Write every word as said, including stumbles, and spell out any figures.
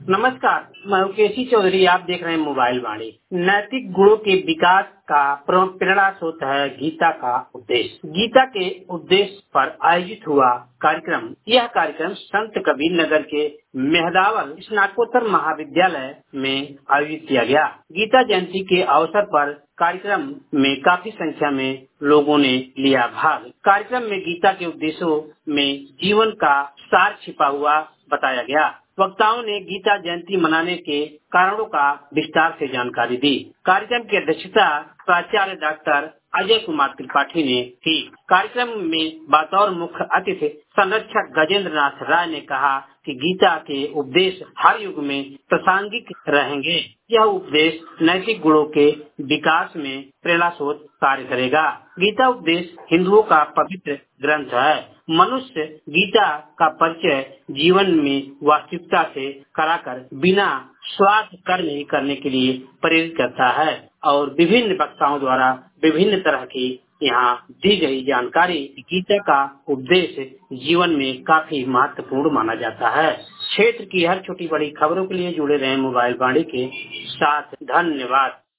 नमस्कार, मैं केसी चौधरी। आप देख रहे हैं मोबाइल वाणी। नैतिक गुणों के विकास का प्रेरणा स्रोत है गीता का उपदेश। गीता के उपदेश पर आयोजित हुआ कार्यक्रम। यह कार्यक्रम संत कबीर नगर के मेहदावल स्नातकोत्तर महाविद्यालय में आयोजित किया गया। गीता जयंती के अवसर पर कार्यक्रम में काफी संख्या में लोगों ने लिया भाग। कार्यक्रम में गीता के उपदेशों में जीवन का सार छिपा हुआ बताया गया। वक्ताओं ने गीता जयंती मनाने के कारणों का विस्तार से जानकारी दी। कार्यक्रम की अध्यक्षता प्राचार्य डॉक्टर अजय कुमार त्रिपाठी ने की। कार्यक्रम में बतौर मुख्य अतिथि संरक्षक गजेंद्र नाथ राय ने कहा कि गीता के उपदेश हर युग में प्रासंगिक रहेंगे। यह उपदेश नैतिक गुणों के विकास में प्रेरणा स्रोत कार्य करेगा। गीता उपदेश हिंदुओं का पवित्र ग्रंथ है। मनुष्य गीता का परिचय जीवन में वास्तविकता से कराकर बिना स्वार्थ कर्म ही करने के लिए प्रेरित करता है और विभिन्न वक्ताओं द्वारा विभिन्न तरह की यहाँ दी गई जानकारी गीता का उपदेश जीवन में काफी महत्वपूर्ण माना जाता है। क्षेत्र की हर छोटी बड़ी खबरों के लिए जुड़े रहें मोबाइल वाणी के साथ। धन्यवाद।